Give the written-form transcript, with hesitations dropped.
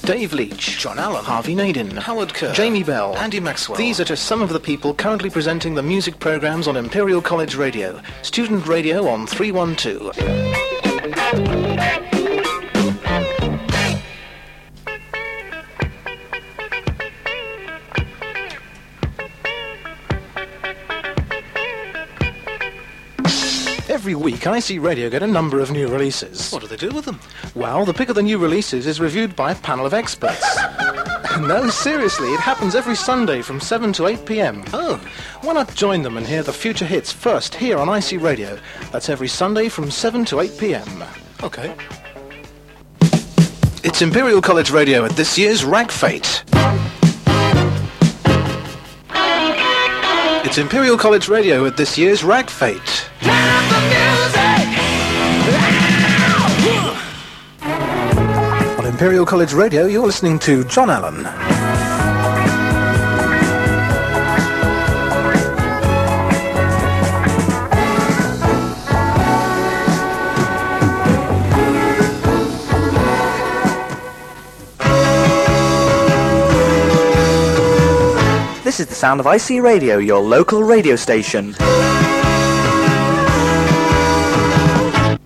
Dave Leach, John Allen, Harvey Naden, Howard Kerr, Jamie Bell, Andy Maxwell. These are just some of the people currently presenting the music programs on Imperial College Radio, student radio on 312. Every week, IC Radio get a number of new releases. What do they do with them? Well, the pick of the new releases is reviewed by a panel of experts. No, seriously, it happens every Sunday from 7 to 8 p.m. Oh. Why not join them and hear the future hits first here on IC Radio? That's every Sunday from 7 to 8 p.m. Okay. It's Imperial College Radio at this year's Rag Fate. It's Imperial College Radio at this year's Rag Fate. On Imperial College Radio, you're listening to John Allen. This is the sound of IC Radio, your local radio station.